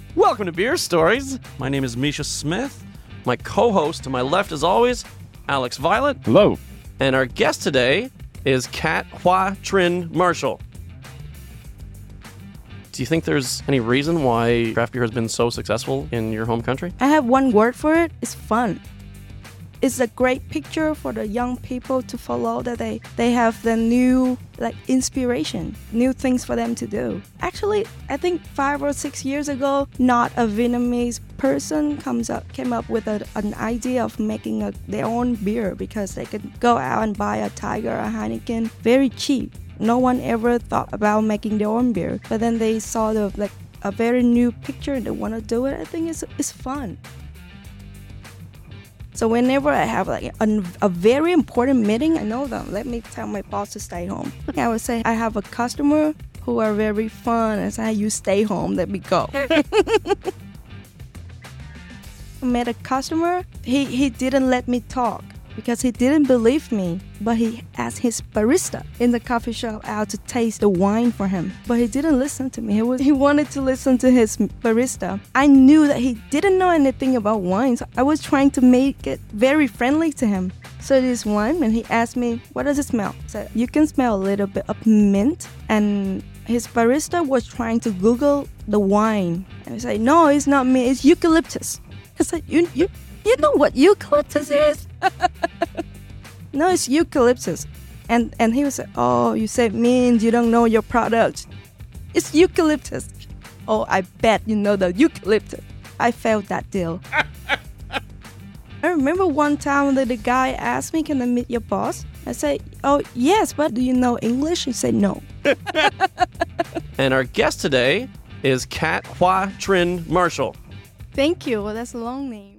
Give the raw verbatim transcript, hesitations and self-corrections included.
Welcome to Beer Stories. My name is Misha Smith. My co-host to my left, as always, Alex Violet. Hello. And our guest today is Kat Hua Trin Marshall. Do you think there's any reason why craft beer has been so successful in your home country? I have one word for it. It's fun. It's a great picture for the young people to follow, that they, they have the new like inspiration, new things for them to do. Actually, I think five or six years ago, not a Vietnamese person comes up came up with a, an idea of making a, their own beer, because they could go out and buy a Tiger or Heineken very cheap. No one ever thought about making their own beer, but then they saw the like a very new picture and they want to do it. I think it's it's fun. So whenever I have like a, a very important meeting, I know them. Let me tell my boss to stay home. I would say I have a customer who are very fun, and say, you stay home, let me go. I met a customer. He, he didn't let me talk because he didn't believe me, but he asked his barista in the coffee shop out to taste the wine for him. But he didn't listen to me. He, was, he wanted to listen to his barista. I knew that he didn't know anything about wine, so I was trying to make it very friendly to him. So this wine, and he asked me, what does it smell? So you can smell a little bit of mint. And his barista was trying to Google the wine. And I said, no, it's not mint, it's eucalyptus. I said, you, you, you know what eucalyptus is? No, it's eucalyptus. And and he was like, oh, you said mint, you don't know your product. It's eucalyptus. Oh, I bet you know the eucalyptus. I failed that deal. I remember one time that the guy asked me, can I meet your boss? I said, oh, yes, but do you know English? He said, no. And our guest today is Kat Hua Trin Marshall. Thank you. Well, that's a long name.